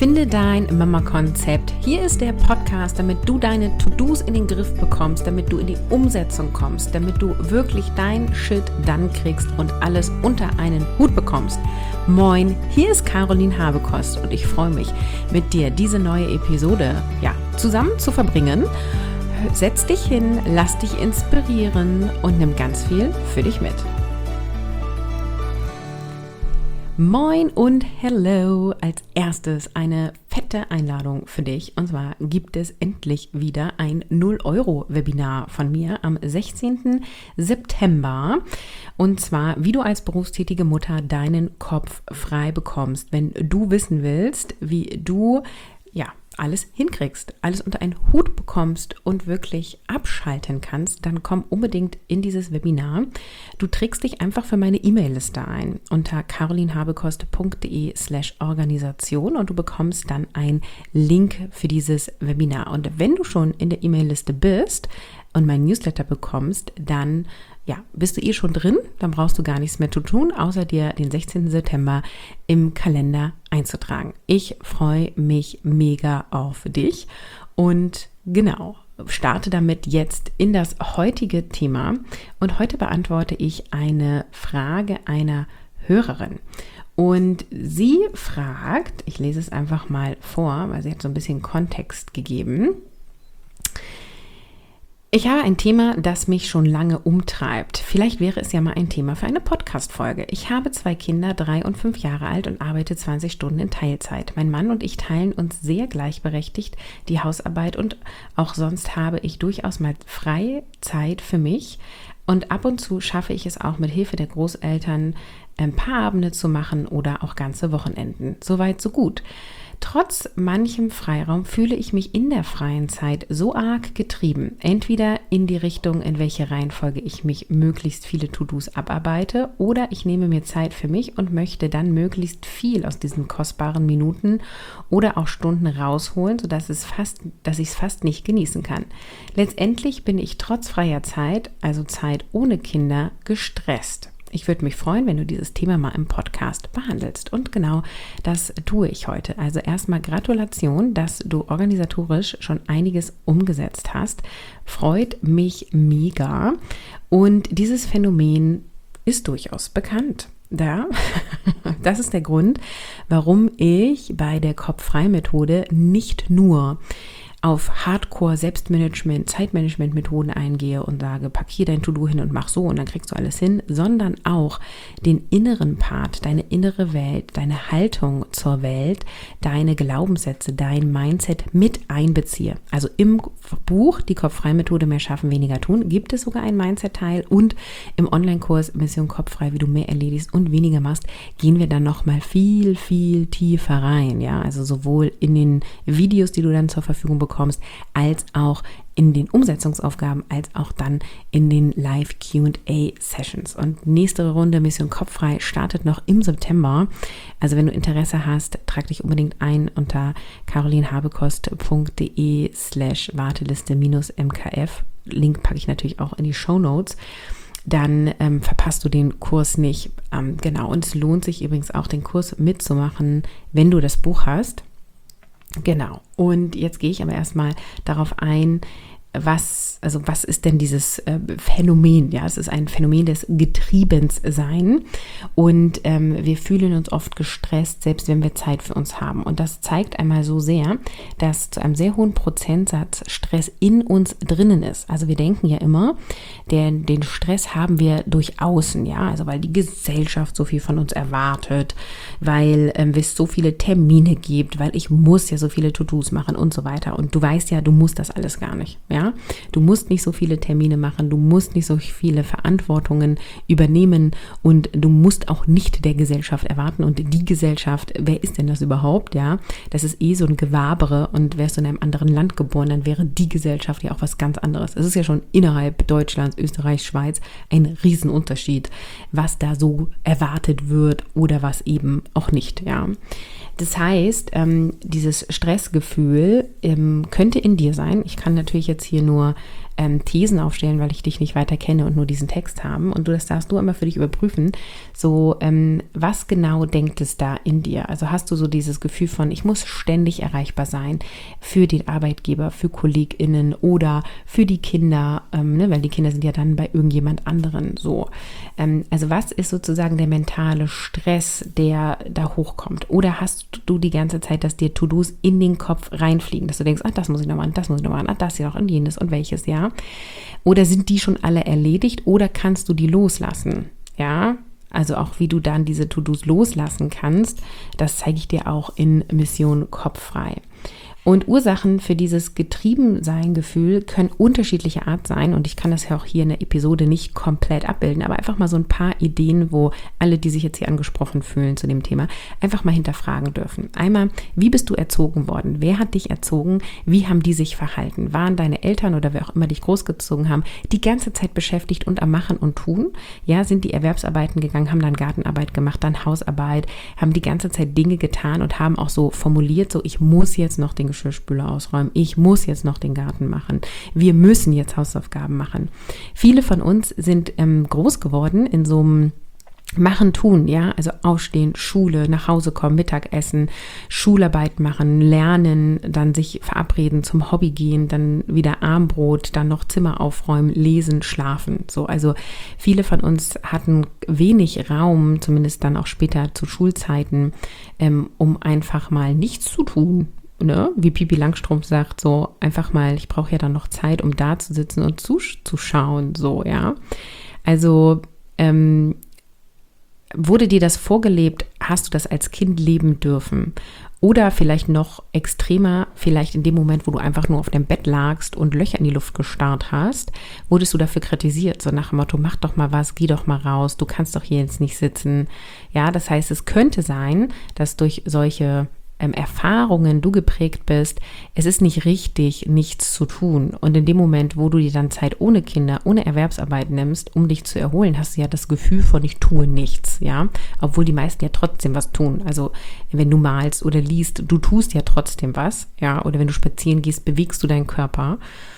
Finde dein Mama-Konzept. Hier ist der Podcast, damit du deine To-Dos in den Griff bekommst, damit du in die Umsetzung kommst, damit du wirklich dein Shit dann kriegst und alles unter einen Hut bekommst. Moin, hier ist Caroline Habekost und ich freue mich, mit dir diese neue Episode zusammen zu verbringen. Setz dich hin, lass dich inspirieren und nimm ganz viel für dich mit. Moin und hello! Als erstes eine fette Einladung für dich. Und zwar gibt es endlich wieder ein 0-Euro-Webinar von mir am 16. September. Und zwar, wie du als berufstätige Mutter deinen Kopf frei bekommst, wenn du wissen willst, wie du alles hinkriegst, alles unter einen Hut bekommst und wirklich abschalten kannst, dann komm unbedingt in dieses Webinar. Du trägst dich einfach für meine E-Mail-Liste ein unter carolinhabekost.de/Organisation und du bekommst dann einen Link für dieses Webinar. Und wenn du schon in der E-Mail-Liste bist und mein Newsletter bekommst, dann bist du schon drin, dann brauchst du gar nichts mehr zu tun, außer dir den 16. September im Kalender einzutragen. Ich freue mich mega auf dich und starte damit jetzt in das heutige Thema. Und heute beantworte ich eine Frage einer Hörerin. Und sie fragt, ich lese es einfach mal vor, weil sie hat so ein bisschen Kontext gegeben. Ich habe ein Thema, das mich schon lange umtreibt. Vielleicht wäre es ja mal ein Thema für eine Podcast-Folge. Ich habe 2 Kinder, 3 und 5 Jahre alt und arbeite 20 Stunden in Teilzeit. Mein Mann und ich teilen uns sehr gleichberechtigt die Hausarbeit und auch sonst habe ich durchaus mal freie Zeit für mich. Und ab und zu schaffe ich es auch mit Hilfe der Großeltern, ein paar Abende zu machen oder auch ganze Wochenenden. Soweit, so gut. Trotz manchem Freiraum fühle ich mich in der freien Zeit so arg getrieben, entweder in die Richtung, in welche Reihenfolge ich mich möglichst viele To-Dos abarbeite, oder ich nehme mir Zeit für mich und möchte dann möglichst viel aus diesen kostbaren Minuten oder auch Stunden rausholen, sodass ich es fast nicht genießen kann. Letztendlich bin ich trotz freier Zeit, also Zeit ohne Kinder, gestresst. Ich würde mich freuen, wenn du dieses Thema mal im Podcast behandelst. Und genau das tue ich heute. Also erstmal Gratulation, dass du organisatorisch schon einiges umgesetzt hast. Freut mich mega. Und dieses Phänomen ist durchaus bekannt. Das ist der Grund, warum ich bei der Kopf-frei-Methode nicht nur auf Hardcore-Selbstmanagement, Zeitmanagement-Methoden eingehe und sage, pack hier dein To-Do hin und mach so und dann kriegst du alles hin, sondern auch den inneren Part, deine innere Welt, deine Haltung zur Welt, deine Glaubenssätze, dein Mindset mit einbeziehe. Also im Buch Die Kopf-frei-Methode mehr schaffen, weniger tun, gibt es sogar einen Mindset-Teil und im Online-Kurs Mission Kopf-frei, wie du mehr erledigst und weniger machst, gehen wir dann nochmal viel, viel tiefer rein. Ja, also sowohl in den Videos, die du dann zur Verfügung bekommst, als auch in den Umsetzungsaufgaben, als auch dann in den Live-Q&A-Sessions. Und nächste Runde Mission Kopffrei startet noch im September. Also wenn du Interesse hast, trag dich unbedingt ein unter carolinhabekost.de/Warteliste-MKF. Link packe ich natürlich auch in die Shownotes. Dann verpasst du den Kurs nicht. Und es lohnt sich übrigens auch, den Kurs mitzumachen, wenn du das Buch hast. Genau, und jetzt gehe ich aber erstmal darauf ein, was ist denn dieses Phänomen? Ja, es ist ein Phänomen des Getriebenssein und wir fühlen uns oft gestresst, selbst wenn wir Zeit für uns haben. Und das zeigt einmal so sehr, dass zu einem sehr hohen Prozentsatz Stress in uns drinnen ist. Also wir denken ja immer, den Stress haben wir durch außen, ja, also weil die Gesellschaft so viel von uns erwartet, weil es so viele Termine gibt, weil ich muss ja so viele To-Dos machen und so weiter. Und du weißt ja, du musst das alles gar nicht, ja. Du musst nicht so viele Termine machen, du musst nicht so viele Verantwortungen übernehmen und du musst auch nicht der Gesellschaft erwarten. Und die Gesellschaft, wer ist denn das überhaupt? Ja, das ist so ein Gewabere, und wärst du in einem anderen Land geboren, dann wäre die Gesellschaft ja auch was ganz anderes. Es ist ja schon innerhalb Deutschlands, Österreich, Schweiz ein Riesenunterschied, was da so erwartet wird oder was eben auch nicht, ja. Das heißt, dieses Stressgefühl könnte in dir sein. Ich kann natürlich jetzt hier nur Thesen aufstellen, weil ich dich nicht weiter kenne und nur diesen Text haben. Und das darfst du immer für dich überprüfen. So, was genau denkt es da in dir? Also hast du so dieses Gefühl von, ich muss ständig erreichbar sein für den Arbeitgeber, für KollegInnen oder für die Kinder, weil die Kinder sind ja dann bei irgendjemand anderen so. Also was ist sozusagen der mentale Stress, der da hochkommt? Oder hast du die ganze Zeit, dass dir To-Dos in den Kopf reinfliegen, dass du denkst, das muss ich noch machen, das muss ich noch machen, das hier noch und jenes und welches, ja? Oder sind die schon alle erledigt oder kannst du die loslassen, ja? Also auch wie du dann diese To-Dos loslassen kannst, das zeige ich dir auch in Mission Kopffrei. Und Ursachen für dieses Getriebensein-Gefühl können unterschiedlicher Art sein und ich kann das ja auch hier in der Episode nicht komplett abbilden, aber einfach mal so ein paar Ideen, wo alle, die sich jetzt hier angesprochen fühlen zu dem Thema, einfach mal hinterfragen dürfen. Einmal, wie bist du erzogen worden? Wer hat dich erzogen? Wie haben die sich verhalten? Waren deine Eltern oder wer auch immer dich großgezogen haben, die ganze Zeit beschäftigt und am Machen und Tun? Ja, sind die Erwerbsarbeiten gegangen, haben dann Gartenarbeit gemacht, dann Hausarbeit, haben die ganze Zeit Dinge getan und haben auch so formuliert, so ich muss jetzt noch den Geschirrspüler ausräumen, ich muss jetzt noch den Garten machen, wir müssen jetzt Hausaufgaben machen. Viele von uns sind groß geworden in so einem Machen, tun, ja, also aufstehen, Schule, nach Hause kommen, Mittagessen, Schularbeit machen, lernen, dann sich verabreden, zum Hobby gehen, dann wieder Abendbrot, dann noch Zimmer aufräumen, lesen, schlafen. So, also viele von uns hatten wenig Raum, zumindest dann auch später zu Schulzeiten, um einfach mal nichts zu tun. Ne? Wie Pipi Langstrumpf sagt, so einfach mal, ich brauche ja dann noch Zeit, um da zu sitzen und zuzuschauen, so, ja. Also, wurde dir das vorgelebt, hast du das als Kind leben dürfen? Oder vielleicht noch extremer, vielleicht in dem Moment, wo du einfach nur auf dem Bett lagst und Löcher in die Luft gestarrt hast, wurdest du dafür kritisiert, so nach dem Motto, mach doch mal was, geh doch mal raus, du kannst doch hier jetzt nicht sitzen. Ja, das heißt, es könnte sein, dass durch solche Erfahrungen du geprägt bist, es ist nicht richtig, nichts zu tun. Und in dem Moment, wo du dir dann Zeit ohne Kinder, ohne Erwerbsarbeit nimmst, um dich zu erholen, hast du ja das Gefühl von, ich tue nichts, ja. Obwohl die meisten ja trotzdem was tun. Also wenn du malst oder liest, du tust ja trotzdem was, ja. Oder wenn du spazieren gehst, bewegst du deinen Körper.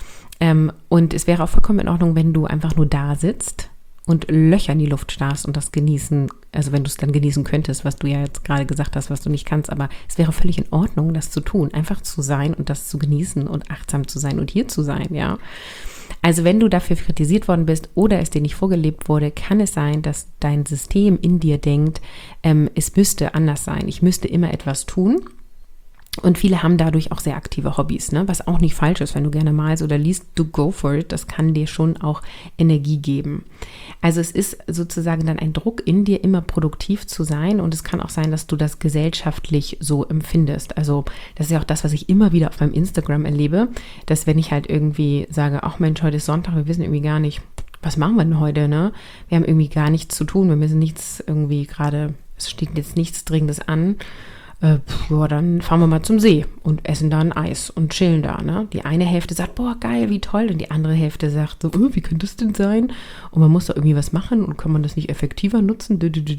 Und es wäre auch vollkommen in Ordnung, wenn du einfach nur da sitzt und Löcher in die Luft starrst und das genießen, also wenn du es dann genießen könntest, was du ja jetzt gerade gesagt hast, was du nicht kannst, aber es wäre völlig in Ordnung, das zu tun, einfach zu sein und das zu genießen und achtsam zu sein und hier zu sein, ja. Also wenn du dafür kritisiert worden bist oder es dir nicht vorgelebt wurde, kann es sein, dass dein System in dir denkt, es müsste anders sein, ich müsste immer etwas tun. Und viele haben dadurch auch sehr aktive Hobbys, ne? Was auch nicht falsch ist, wenn du gerne malst oder liest, du go for it, das kann dir schon auch Energie geben. Also es ist sozusagen dann ein Druck in dir, immer produktiv zu sein und es kann auch sein, dass du das gesellschaftlich so empfindest. Also das ist ja auch das, was ich immer wieder auf meinem Instagram erlebe, dass wenn ich halt irgendwie sage, ach Mensch, heute ist Sonntag, wir wissen irgendwie gar nicht, was machen wir denn heute, ne? Wir haben irgendwie gar nichts zu tun, wir müssen nichts irgendwie gerade, es steht jetzt nichts Dringendes an. Ja, dann fahren wir mal zum See und essen da ein Eis und chillen da, ne? Die eine Hälfte sagt, boah, geil, wie toll. Und die andere Hälfte sagt so, wie könnte das denn sein? Und man muss da irgendwie was machen und kann man das nicht effektiver nutzen?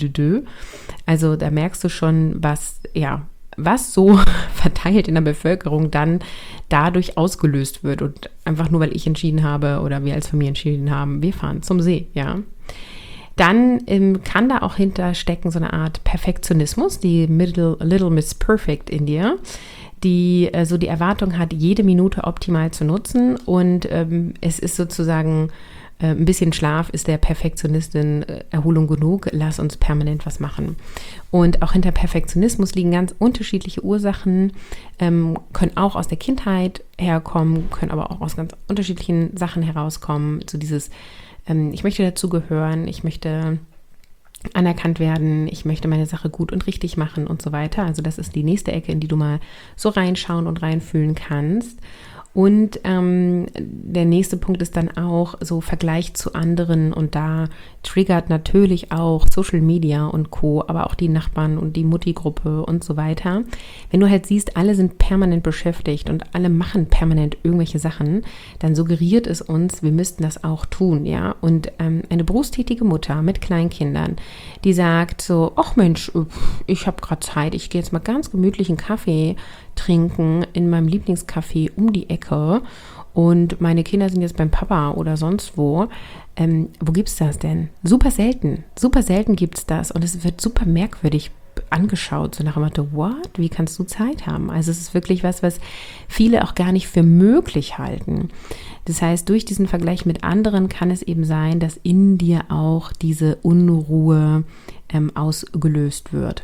Also da merkst du schon, was so verteilt in der Bevölkerung dann dadurch ausgelöst wird. Und einfach nur, weil ich entschieden habe oder wir als Familie entschieden haben, wir fahren zum See, ja. Dann kann da auch hinterstecken so eine Art Perfektionismus, die Little Miss Perfect in dir, die so die Erwartung hat, jede Minute optimal zu nutzen und es ist sozusagen ein bisschen Schlaf ist der Perfektionistin Erholung genug, lass uns permanent was machen. Und auch hinter Perfektionismus liegen ganz unterschiedliche Ursachen, können auch aus der Kindheit herkommen, können aber auch aus ganz unterschiedlichen Sachen herauskommen, so dieses ich möchte dazugehören, ich möchte anerkannt werden, ich möchte meine Sache gut und richtig machen und so weiter. Also das ist die nächste Ecke, in die du mal so reinschauen und reinfühlen kannst. Und der nächste Punkt ist dann auch so Vergleich zu anderen und da triggert natürlich auch Social Media und Co., aber auch die Nachbarn und die Mutti-Gruppe und so weiter. Wenn du halt siehst, alle sind permanent beschäftigt und alle machen permanent irgendwelche Sachen, dann suggeriert es uns, wir müssten das auch tun, ja. Und eine berufstätige Mutter mit kleinen Kindern, die sagt so, ach Mensch, ich habe gerade Zeit, ich gehe jetzt mal ganz gemütlich einen Kaffee trinken in meinem Lieblingscafé um die Ecke und meine Kinder sind jetzt beim Papa oder sonst wo, wo gibt's das denn? Super selten gibt's das und es wird super merkwürdig angeschaut, so nach dem Motto, what? Wie kannst du Zeit haben? Also es ist wirklich was viele auch gar nicht für möglich halten. Das heißt, durch diesen Vergleich mit anderen kann es eben sein, dass in dir auch diese Unruhe ausgelöst wird.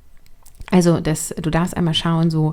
Also du darfst einmal schauen, so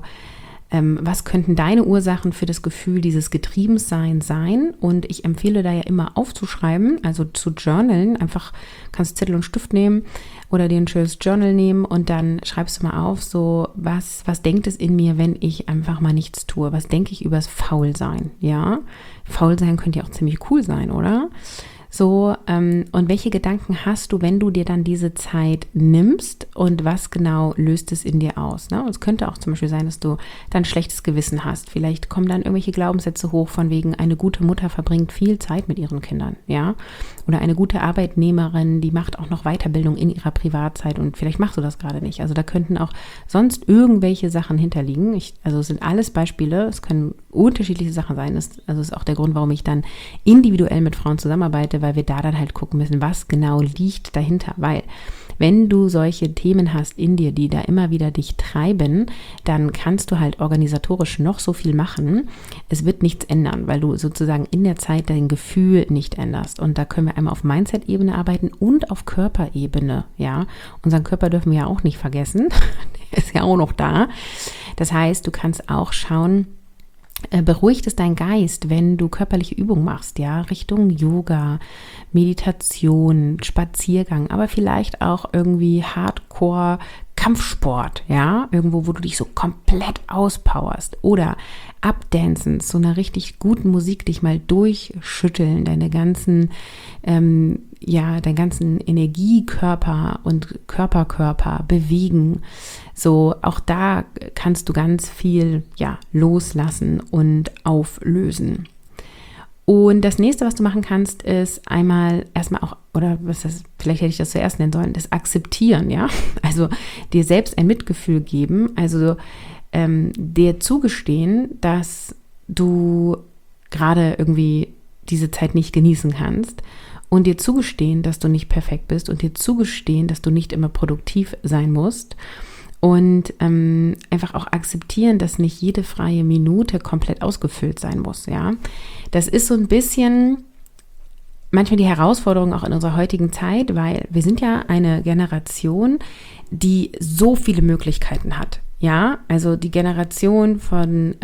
was könnten deine Ursachen für das Gefühl dieses Getriebensein sein? Und ich empfehle da ja immer aufzuschreiben, also zu journalen. Einfach kannst Zettel und Stift nehmen oder dir ein schönes Journal nehmen und dann schreibst du mal auf, so was denkt es in mir, wenn ich einfach mal nichts tue? Was denke ich übers Faulsein? Ja, Faulsein könnte ja auch ziemlich cool sein, oder? So, und welche Gedanken hast du, wenn du dir dann diese Zeit nimmst und was genau löst es in dir aus? Ne? Und es könnte auch zum Beispiel sein, dass du dann schlechtes Gewissen hast. Vielleicht kommen dann irgendwelche Glaubenssätze hoch von wegen, eine gute Mutter verbringt viel Zeit mit ihren Kindern, ja? Oder eine gute Arbeitnehmerin, die macht auch noch Weiterbildung in ihrer Privatzeit und vielleicht machst du das gerade nicht. Also da könnten auch sonst irgendwelche Sachen hinterliegen. Also es sind alles Beispiele, es können unterschiedliche Sachen sein. Das ist auch der Grund, warum ich dann individuell mit Frauen zusammenarbeite, weil wir da dann halt gucken müssen, was genau liegt dahinter. Weil wenn du solche Themen hast in dir, die da immer wieder dich treiben, dann kannst du halt organisatorisch noch so viel machen. Es wird nichts ändern, weil du sozusagen in der Zeit dein Gefühl nicht änderst. Und da können wir einmal auf Mindset-Ebene arbeiten und auf Körperebene. Ja, unseren Körper dürfen wir ja auch nicht vergessen. Der ist ja auch noch da. Das heißt, du kannst auch schauen, beruhigt es dein Geist, wenn du körperliche Übungen machst, ja, Richtung Yoga, Meditation, Spaziergang, aber vielleicht auch irgendwie Hardcore Kampfsport, ja, irgendwo, wo du dich so komplett auspowerst oder abdancen, so einer richtig guten Musik dich mal durchschütteln, deinen ganzen Energiekörper und Körper bewegen. So, auch da kannst du ganz viel, loslassen und auflösen. Und das nächste, was du machen kannst, ist erstmal auch, oder vielleicht hätte ich das zuerst nennen sollen, das Akzeptieren, ja. Also dir selbst ein Mitgefühl geben, also dir zugestehen, dass du gerade irgendwie diese Zeit nicht genießen kannst und dir zugestehen, dass du nicht perfekt bist und dir zugestehen, dass du nicht immer produktiv sein musst. Und einfach auch akzeptieren, dass nicht jede freie Minute komplett ausgefüllt sein muss, ja. Das ist so ein bisschen manchmal die Herausforderung auch in unserer heutigen Zeit, weil wir sind ja eine Generation, die so viele Möglichkeiten hat, ja. Also die Generation von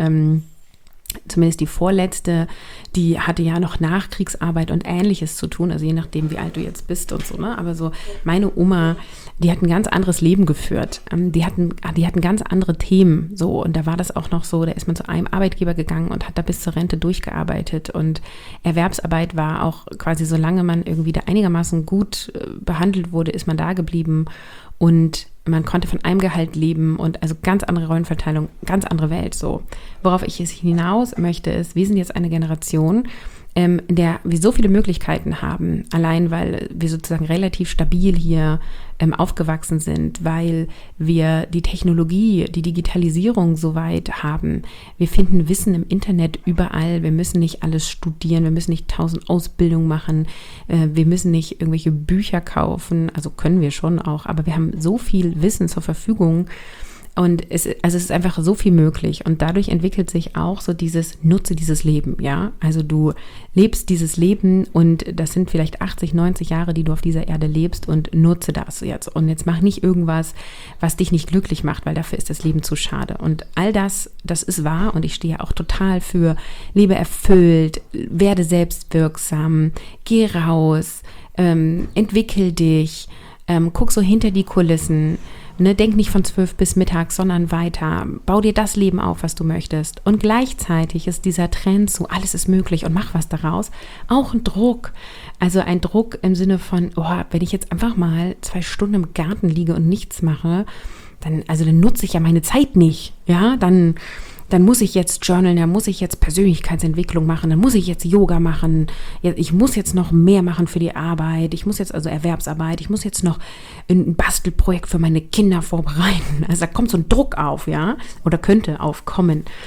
zumindest die vorletzte, die hatte ja noch Nachkriegsarbeit und Ähnliches zu tun, also je nachdem, wie alt du jetzt bist und so, ne? Aber so meine Oma, die hat ein ganz anderes Leben geführt. Die hatten ganz andere Themen, so, und da war das auch noch so, da ist man zu einem Arbeitgeber gegangen und hat da bis zur Rente durchgearbeitet und Erwerbsarbeit war auch quasi, solange man irgendwie da einigermaßen gut behandelt wurde, ist man da geblieben und man konnte von einem Gehalt leben und also ganz andere Rollenverteilung, ganz andere Welt, so. Worauf ich jetzt hinaus möchte, ist, wir sind jetzt eine Generation, in der wir so viele Möglichkeiten haben, allein weil wir sozusagen relativ stabil hier aufgewachsen sind, weil wir die Technologie, die Digitalisierung so weit haben. Wir finden Wissen im Internet überall, wir müssen nicht alles studieren, wir müssen nicht 1000 Ausbildungen machen, wir müssen nicht irgendwelche Bücher kaufen, also können wir schon auch, aber wir haben so viel Wissen zur Verfügung. Und es ist einfach so viel möglich und dadurch entwickelt sich auch so nutze dieses Leben, ja, also du lebst dieses Leben und das sind vielleicht 80, 90 Jahre, die du auf dieser Erde lebst und nutze das jetzt und jetzt mach nicht irgendwas, was dich nicht glücklich macht, weil dafür ist das Leben zu schade und all das ist wahr und ich stehe ja auch total für lebe erfüllt, werde selbstwirksam, geh raus, entwickel dich, guck so hinter die Kulissen. Ne, denk nicht von 12 bis mittags, sondern weiter. Bau dir das Leben auf, was du möchtest. Und gleichzeitig ist dieser Trend so, alles ist möglich und mach was daraus, auch ein Druck. Also ein Druck im Sinne von, wenn ich jetzt einfach mal 2 Stunden im Garten liege und nichts mache, dann nutze ich ja meine Zeit nicht. Ja, dann muss ich jetzt journalen, dann muss ich jetzt Persönlichkeitsentwicklung machen, dann muss ich jetzt Yoga machen, ich muss jetzt noch mehr machen für die Arbeit, ich muss jetzt also Erwerbsarbeit, ich muss jetzt noch ein Bastelprojekt für meine Kinder vorbereiten. Also da kommt so ein Druck auf, ja, oder könnte aufkommen.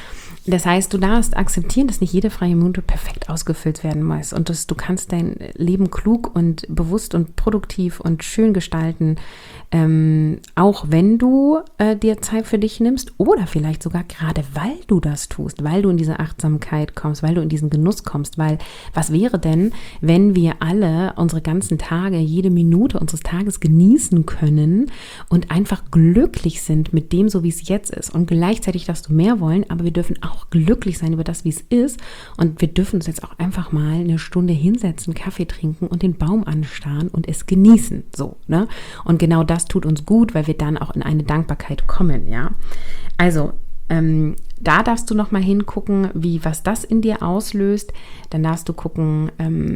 Das heißt, du darfst akzeptieren, dass nicht jede freie Minute perfekt ausgefüllt werden muss und du kannst dein Leben klug und bewusst und produktiv und schön gestalten, auch wenn du dir Zeit für dich nimmst oder vielleicht sogar gerade, weil du das tust, weil du in diese Achtsamkeit kommst, weil du in diesen Genuss kommst, weil was wäre denn, wenn wir alle unsere ganzen Tage, jede Minute unseres Tages genießen können und einfach glücklich sind mit dem, so wie es jetzt ist, und gleichzeitig darfst du mehr wollen, aber wir dürfen auch glücklich sein über das, wie es ist, und wir dürfen uns jetzt auch einfach mal eine Stunde hinsetzen, Kaffee trinken und den Baum anstarren und es genießen, so, ne? Und genau das tut uns gut, weil wir dann auch in eine Dankbarkeit kommen, ja. Also, da darfst du nochmal hingucken, was das in dir auslöst. Dann darfst du gucken,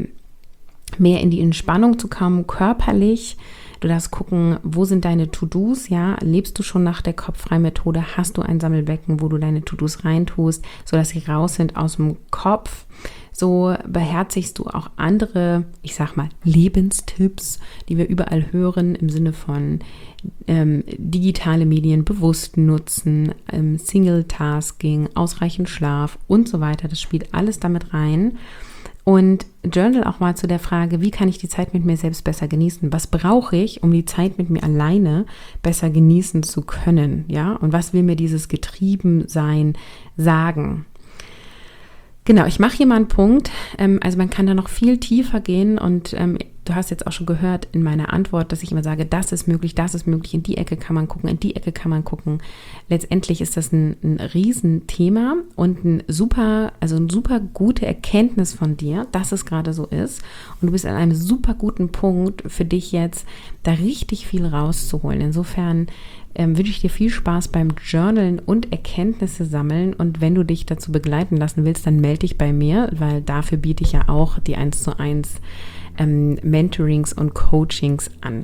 mehr in die Entspannung zu kommen, körperlich. Du darfst gucken, wo sind deine To-Dos, ja, lebst du schon nach der Kopffrei-Methode, hast du ein Sammelbecken, wo du deine To-Dos reintust, sodass sie raus sind aus dem Kopf. So beherzigst du auch andere, ich sag mal, Lebenstipps, die wir überall hören, im Sinne von digitale Medien bewusst nutzen, Single-Tasking, ausreichend Schlaf und so weiter. Das spielt alles damit rein. Und journal auch mal zu der Frage, wie kann ich die Zeit mit mir selbst besser genießen? Was brauche ich, um die Zeit mit mir alleine besser genießen zu können? Ja? Und was will mir dieses Getriebensein sagen? Genau, ich mache hier mal einen Punkt. Also man kann da noch viel tiefer gehen und du hast jetzt auch schon gehört in meiner Antwort, dass ich immer sage, das ist möglich, in die Ecke kann man gucken, in die Ecke kann man gucken. Letztendlich ist das ein Riesenthema und eine super gute Erkenntnis von dir, dass es gerade so ist. Und du bist an einem super guten Punkt für dich jetzt, da richtig viel rauszuholen. Insofern wünsche ich dir viel Spaß beim Journalen und Erkenntnisse sammeln. Und wenn du dich dazu begleiten lassen willst, dann melde dich bei mir, weil dafür biete ich ja auch die 1:1 Mentorings und Coachings an.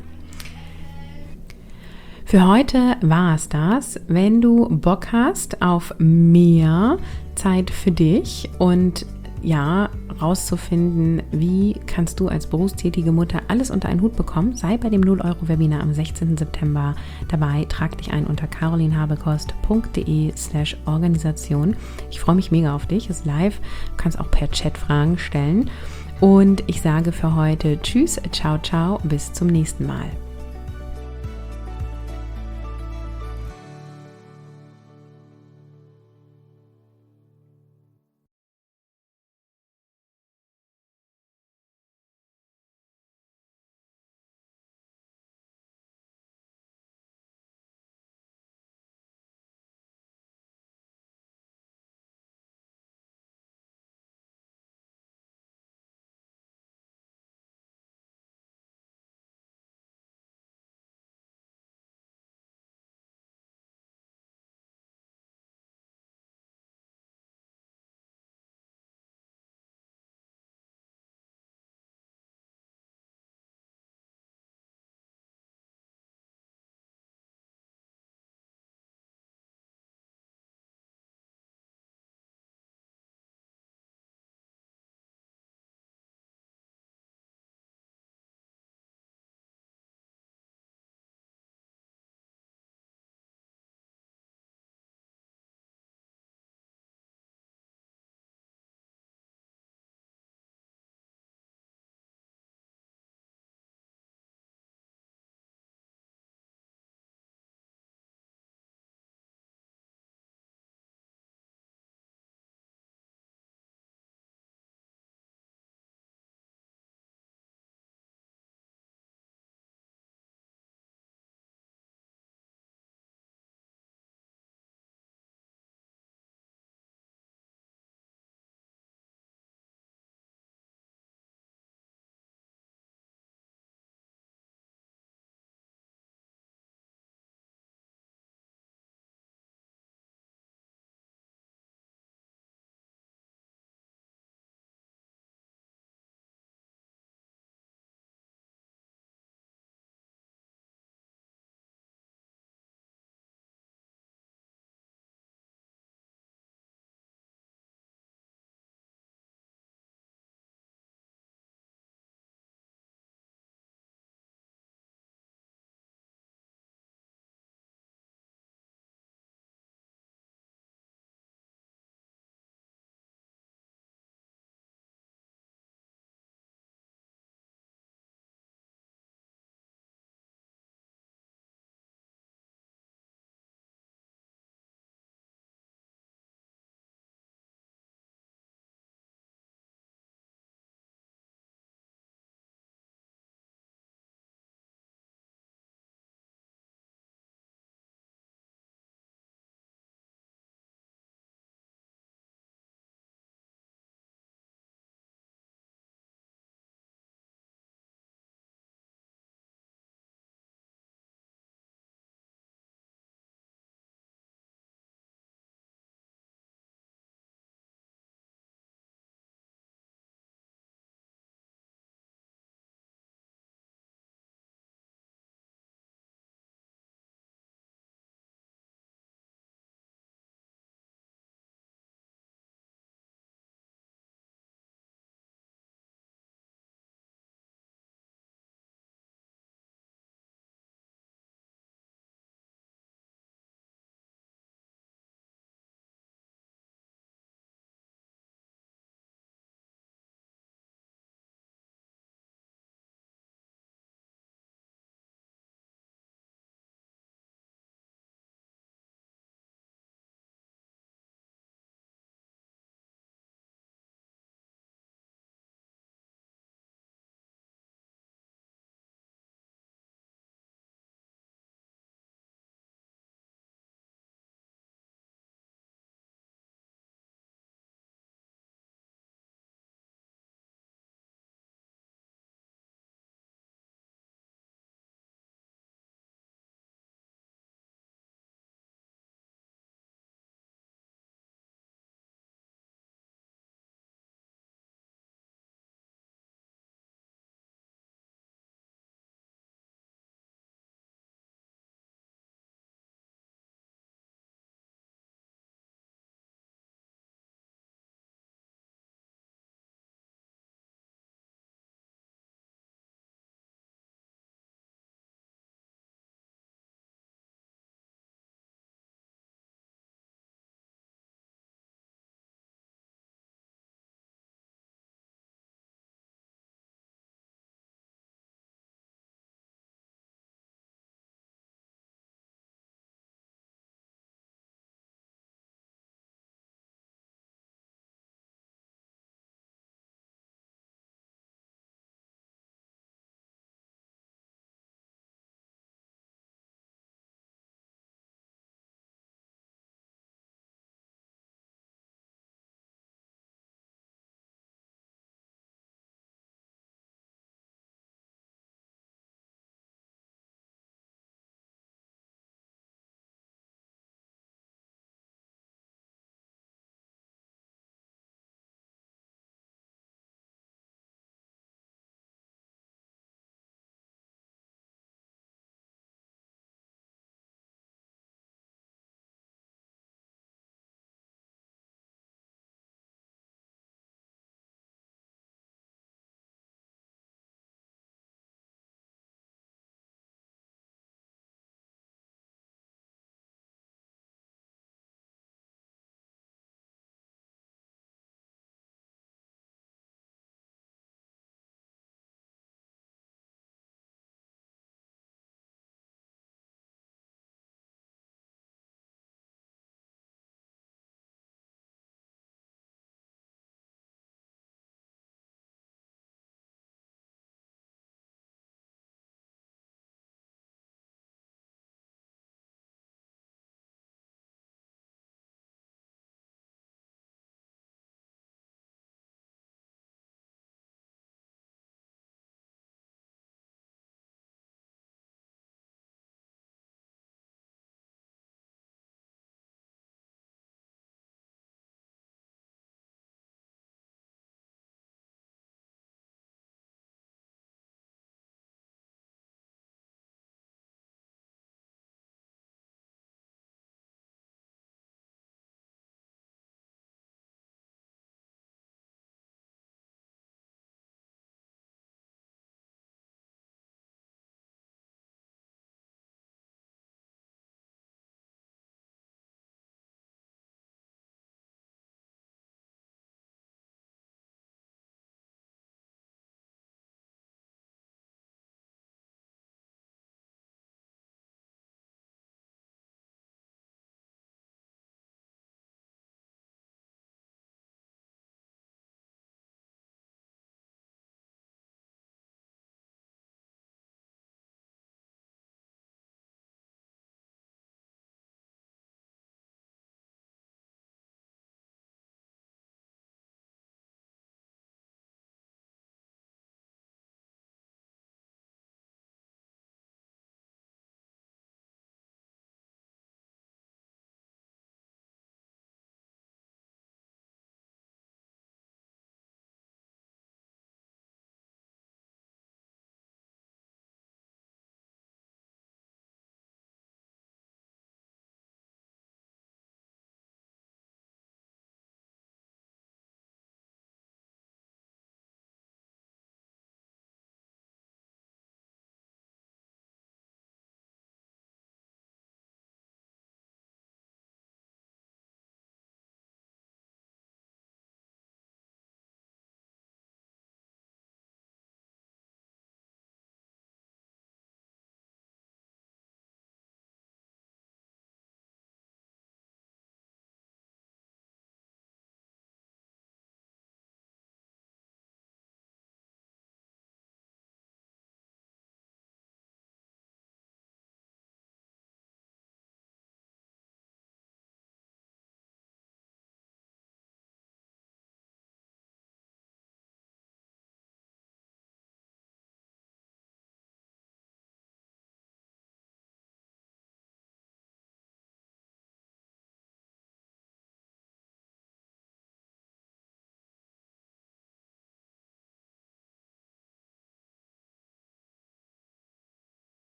Für heute war es das. Wenn du Bock hast auf mehr Zeit für dich und ja, rauszufinden, wie kannst du als berufstätige Mutter alles unter einen Hut bekommen, sei bei dem 0-Euro-Webinar am 16. September dabei. Trag dich ein unter carolinhabekost.de/Organisation. Ich freue mich mega auf dich, ist live. Du kannst auch per Chat Fragen stellen. Und ich sage für heute Tschüss, ciao, ciao, bis zum nächsten Mal.